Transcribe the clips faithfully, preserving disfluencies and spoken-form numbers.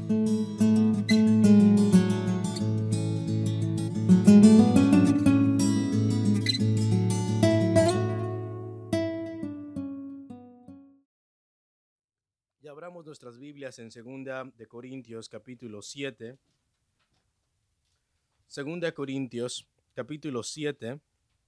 Y abramos nuestras Biblias en Segunda de Corintios, capítulo siete. Segunda de Corintios, capítulo siete,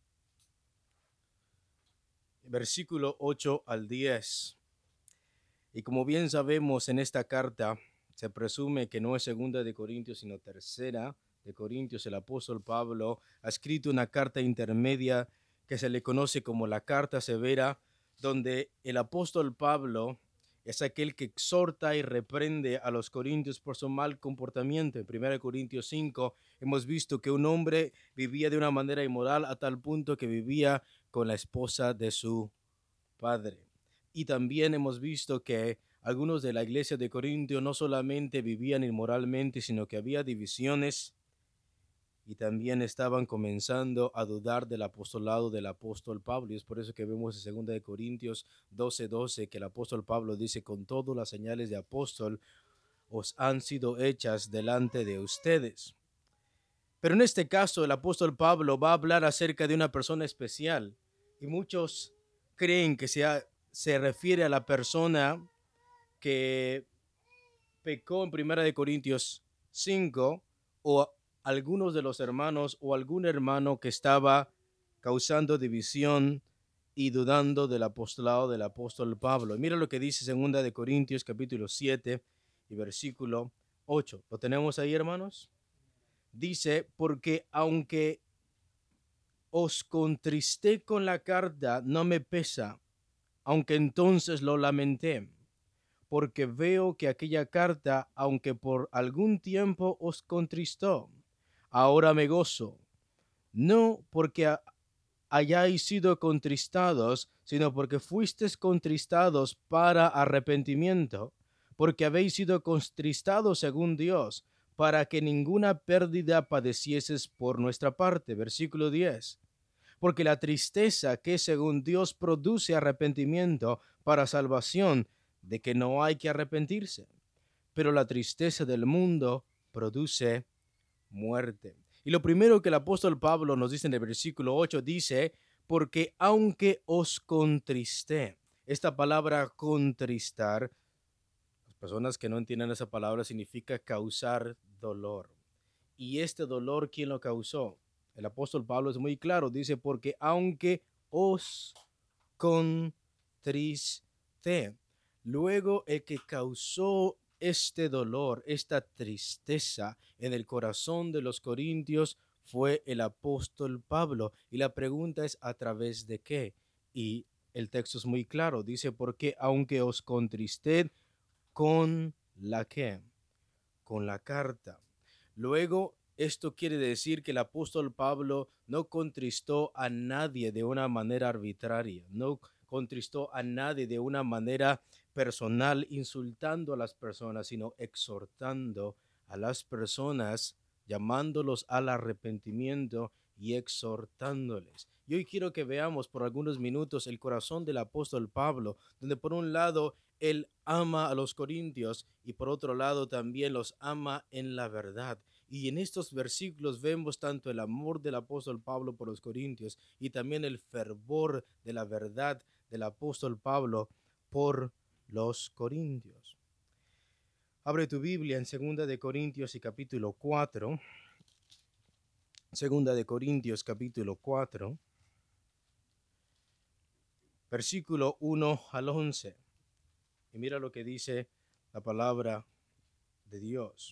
versículo ocho al diez. Y como bien sabemos, en esta carta se presume que no es Segunda de Corintios, sino Tercera de Corintios. El apóstol Pablo ha escrito una carta intermedia que se le conoce como la Carta Severa, donde el apóstol Pablo es aquel que exhorta y reprende a los corintios por su mal comportamiento. En Primera de Corintios cinco hemos visto que un hombre vivía de una manera inmoral a tal punto que vivía con la esposa de su padre. Y también hemos visto que algunos de la iglesia de Corintio no solamente vivían inmoralmente, sino que había divisiones y también estaban comenzando a dudar del apostolado del apóstol Pablo. Y es por eso que vemos en Segunda de Corintios doce doce que el apóstol Pablo dice: con todas las señales de apóstol os han sido hechas delante de ustedes. Pero en este caso el apóstol Pablo va a hablar acerca de una persona especial, y muchos creen que se, ha, se refiere a la persona que pecó en Primera de Corintios cinco, o algunos de los hermanos o algún hermano que estaba causando división y dudando del apostolado del apóstol Pablo. Mira lo que dice Segunda de Corintios capítulo siete y versículo ocho. ¿Lo tenemos ahí, hermanos? Dice: porque aunque os contristé con la carta, no me pesa, aunque entonces lo lamenté, porque veo que aquella carta, aunque por algún tiempo os contristó, ahora me gozo, no porque hayáis sido contristados, sino porque fuisteis contristados para arrepentimiento, porque habéis sido contristados según Dios, para que ninguna pérdida padecieses por nuestra parte. Versículo diez. Porque la tristeza que según Dios produce arrepentimiento para salvación, de que no hay que arrepentirse, pero la tristeza del mundo produce muerte. Y lo primero que el apóstol Pablo nos dice en el versículo ocho, dice: porque aunque os contristé. Esta palabra contristar, las personas que no entienden esa palabra, significa causar dolor. Y este dolor, ¿quién lo causó? El apóstol Pablo es muy claro, dice: porque aunque os contristé. Luego, el que causó este dolor, esta tristeza en el corazón de los corintios fue el apóstol Pablo. Y la pregunta es: ¿a través de qué? Y el texto es muy claro, dice: porque aunque os contristé con la qué, con la carta. Luego, esto quiere decir que el apóstol Pablo no contristó a nadie de una manera arbitraria, no contristó a nadie de una manera personal, insultando a las personas, sino exhortando a las personas, llamándolos al arrepentimiento y exhortándoles. Y hoy quiero que veamos por algunos minutos el corazón del apóstol Pablo, donde por un lado él ama a los corintios y por otro lado también los ama en la verdad. Y en estos versículos vemos tanto el amor del apóstol Pablo por los corintios y también el fervor de la verdad del apóstol Pablo por los corintios. Abre tu Biblia en Segunda de Corintios y capítulo cuatro. Segunda de Corintios capítulo cuatro, versículo uno al once. Y mira lo que dice la palabra de Dios.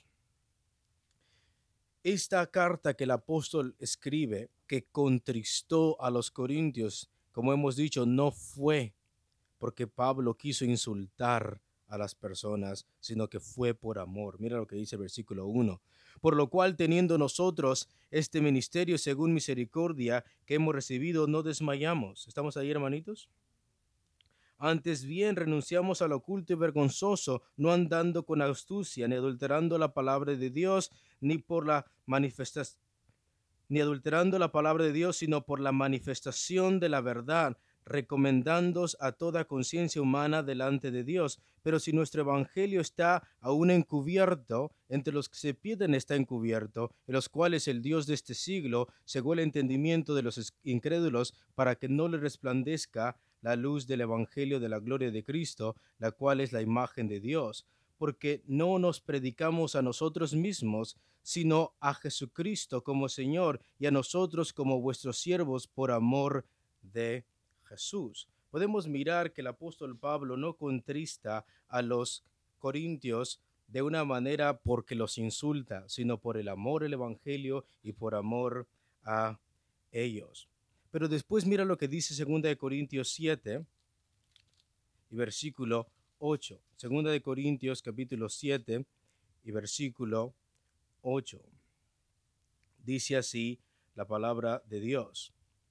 Esta carta que el apóstol escribe, que contristó a los corintios, como hemos dicho, no fue porque Pablo quiso insultar a las personas, sino que fue por amor. Mira lo que dice el versículo uno. Por lo cual, teniendo nosotros este ministerio según misericordia que hemos recibido, no desmayamos. ¿Estamos ahí, hermanitos? Antes bien, renunciamos al oculto y vergonzoso, no andando con astucia, ni adulterando la palabra de Dios, ni por la manifestación, ni adulterando la palabra de Dios, sino por la manifestación de la verdad, recomendándoos a toda conciencia humana delante de Dios. Pero si nuestro evangelio está aún encubierto, entre los que se pierden está encubierto, en los cuales el Dios de este siglo cegó el entendimiento de los incrédulos para que no les resplandezca la luz del evangelio de la gloria de Cristo, la cual es la imagen de Dios. Porque no nos predicamos a nosotros mismos, sino a Jesucristo como Señor y a nosotros como vuestros siervos por amor de Jesús. Podemos mirar que el apóstol Pablo no contrista a los corintios de una manera porque los insulta, sino por el amor al evangelio y por amor a ellos. Pero después mira lo que dice segunda de Corintios siete y versículo ocho. segunda de Corintios capítulo siete y versículo ocho. Dice así la palabra de Dios.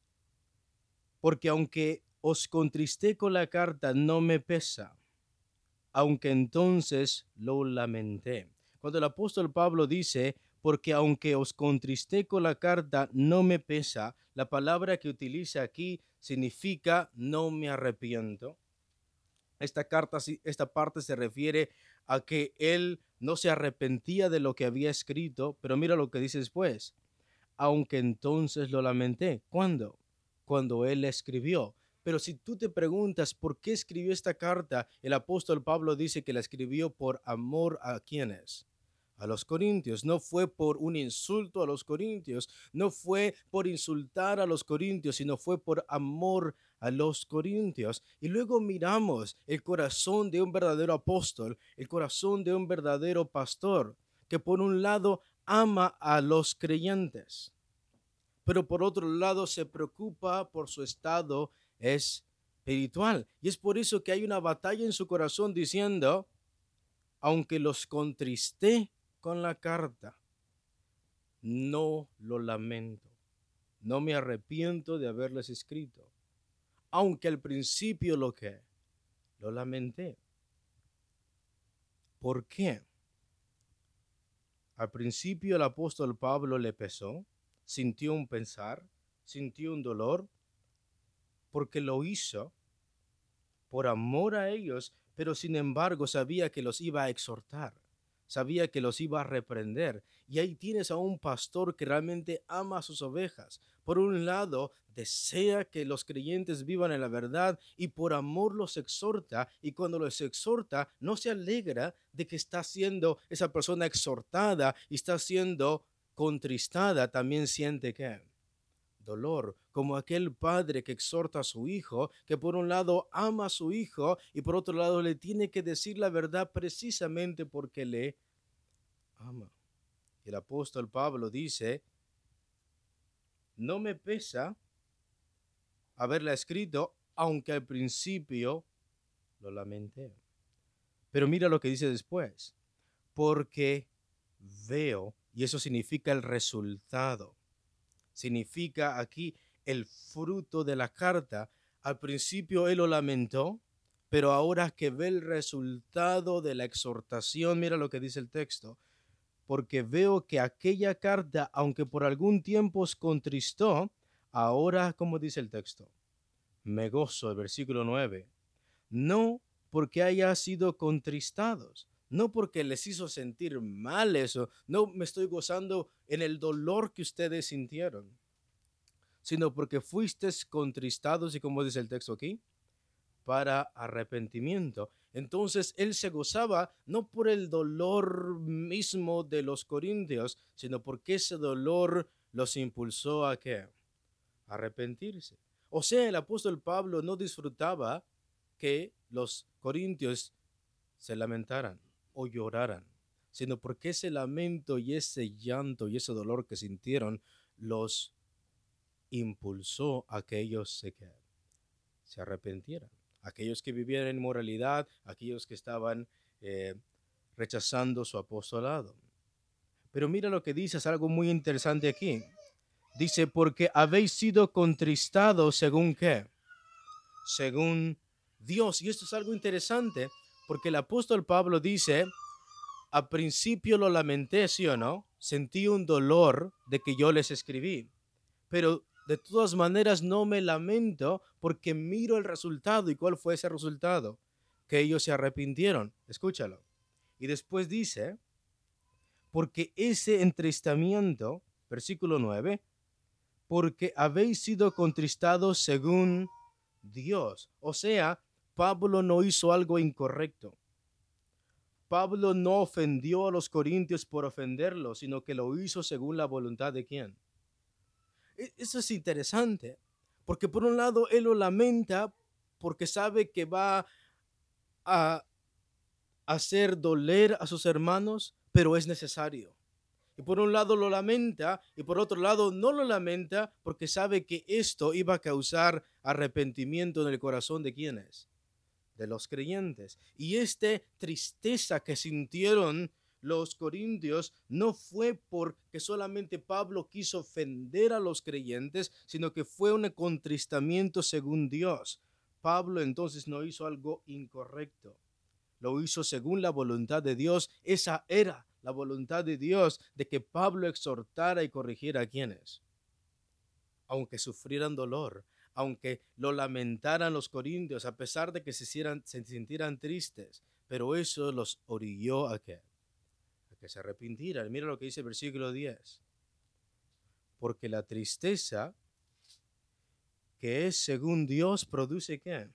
Porque aunque os contristé con la carta, no me pesa, aunque entonces lo lamenté. Cuando el apóstol Pablo dice, porque aunque os contristé con la carta, no me pesa, la palabra que utiliza aquí significa no me arrepiento. Esta carta, esta parte se refiere a que él no se arrepentía de lo que había escrito, pero mira lo que dice después. Aunque entonces lo lamenté. ¿Cuándo? Cuando él la escribió. Pero si tú te preguntas por qué escribió esta carta, el apóstol Pablo dice que la escribió por amor a quienes, a los corintios. No fue por un insulto a los corintios, no fue por insultar a los corintios, sino fue por amor a los corintios. Y luego miramos el corazón de un verdadero apóstol, el corazón de un verdadero pastor, que por un lado ama a los creyentes, pero por otro lado se preocupa por su estado espiritual. Y es por eso que hay una batalla en su corazón diciendo, aunque los contristé con la carta, no lo lamento, no me arrepiento de haberles escrito, aunque al principio lo que lo lamenté. ¿Por qué? Al principio el apóstol Pablo le pesó, sintió un pensar, sintió un dolor, porque lo hizo por amor a ellos, pero sin embargo sabía que los iba a exhortar, sabía que los iba a reprender. Y ahí tienes a un pastor que realmente ama a sus ovejas. Por un lado, desea que los creyentes vivan en la verdad y por amor los exhorta. Y cuando los exhorta, no se alegra de que está siendo esa persona exhortada y está siendo contristada. También siente que dolor, como aquel padre que exhorta a su hijo, que por un lado ama a su hijo y por otro lado le tiene que decir la verdad precisamente porque le ama. El apóstol Pablo dice, no me pesa haberla escrito, aunque al principio lo lamenté. Pero mira lo que dice después, porque veo, y eso significa el resultado, significa aquí el fruto de la carta. Al principio él lo lamentó, pero ahora que ve el resultado de la exhortación, mira lo que dice el texto, porque veo que aquella carta, aunque por algún tiempo os contristó, ahora, como dice el texto, me gozo, el versículo nueve, no porque haya sido contristados, no porque les hizo sentir mal eso, no me estoy gozando en el dolor que ustedes sintieron, sino porque fuisteis contristados, y como dice el texto aquí, para arrepentimiento. Entonces él se gozaba no por el dolor mismo de los corintios, sino porque ese dolor los impulsó a ¿qué? Arrepentirse. O sea, el apóstol Pablo no disfrutaba que los corintios se lamentaran o lloraran, sino porque ese lamento y ese llanto y ese dolor que sintieron los impulsó a que ellos se, que, se arrepintieran. Aquellos que vivían en inmoralidad, aquellos que estaban eh, rechazando su apostolado. Pero mira lo que dice, es algo muy interesante aquí. Dice, porque habéis sido contristados según qué, según Dios. Y esto es algo interesante, porque el apóstol Pablo dice, al principio lo lamenté, ¿sí o no? Sentí un dolor de que yo les escribí. Pero De todas maneras, no me lamento porque miro el resultado. ¿Y cuál fue ese resultado? Que ellos se arrepintieron. Escúchalo. Y después dice, porque ese entristamiento, versículo nueve, porque habéis sido contristados según Dios. O sea, Pablo no hizo algo incorrecto. Pablo no ofendió a los corintios por ofenderlos, sino que lo hizo según la voluntad de quién. Eso es interesante, porque por un lado él lo lamenta porque sabe que va a hacer doler a sus hermanos, pero es necesario. Y por un lado lo lamenta y por otro lado no lo lamenta porque sabe que esto iba a causar arrepentimiento en el corazón de quienes, de los creyentes. Y esta tristeza que sintieron los corintios no fue porque solamente Pablo quiso ofender a los creyentes, sino que fue un contristamiento según Dios. Pablo entonces no hizo algo incorrecto, lo hizo según la voluntad de Dios. Esa era la voluntad de Dios, de que Pablo exhortara y corrigiera a quienes, aunque sufrieran dolor, aunque lo lamentaran los corintios, a pesar de que se, hicieran, se sintieran tristes, pero eso los orilló a que, a que se arrepintieran. Mira lo que dice el versículo diez. Porque la tristeza que es según Dios produce ¿qué?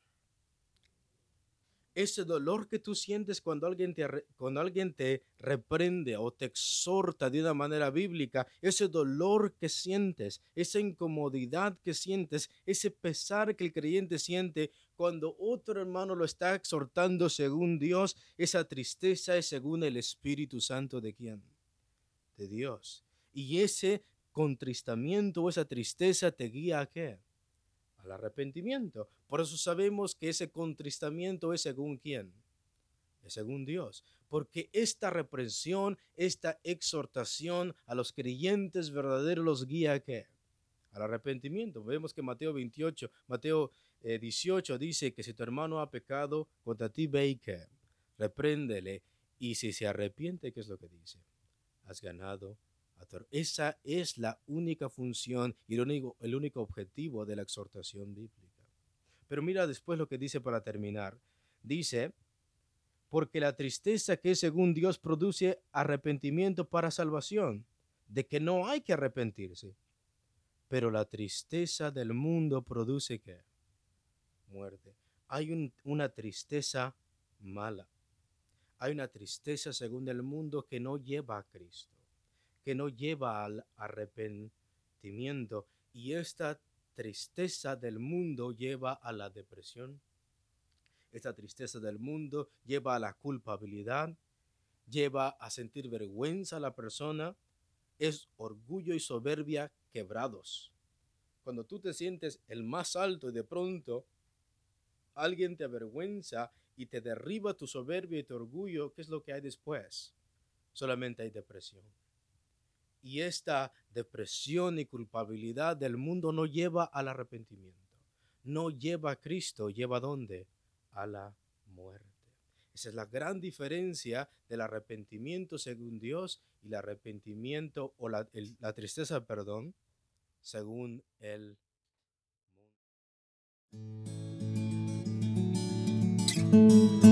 Ese dolor que tú sientes cuando alguien, te, cuando alguien te reprende o te exhorta de una manera bíblica, ese dolor que sientes, esa incomodidad que sientes, ese pesar que el creyente siente cuando otro hermano lo está exhortando según Dios, esa tristeza es según el Espíritu Santo de quién? De Dios. Y ese contristamiento, esa tristeza te guía a ¿qué? Al arrepentimiento. Por eso sabemos que ese contristamiento es según quién, es según Dios, porque esta reprensión, esta exhortación a los creyentes verdaderos los guía ¿a qué? Al arrepentimiento. Vemos que Mateo veintiocho, Mateo eh, dieciocho dice que si tu hermano ha pecado contra ti, ve y que repréndele, y si se arrepiente, ¿qué es lo que dice? Has ganado. Esa es la única función y el único, el único objetivo de la exhortación bíblica. Pero mira después lo que dice para terminar. Dice, porque la tristeza que según Dios produce arrepentimiento para salvación, de que no hay que arrepentirse. Pero la tristeza del mundo produce ¿qué? Muerte. Hay un, una tristeza mala. Hay una tristeza según el mundo que no lleva a Cristo, que no lleva al arrepentimiento, y esta tristeza del mundo lleva a la depresión. Esta tristeza del mundo lleva a la culpabilidad, lleva a sentir vergüenza a la persona, es orgullo y soberbia quebrados. Cuando tú te sientes el más alto y de pronto alguien te avergüenza y te derriba tu soberbia y tu orgullo, ¿qué es lo que hay después? Solamente hay depresión. Y esta depresión y culpabilidad del mundo no lleva al arrepentimiento, no lleva a Cristo, lleva ¿a dónde? A la muerte. Esa es la gran diferencia del arrepentimiento según Dios y el arrepentimiento o la, el, la tristeza, perdón, según el mundo.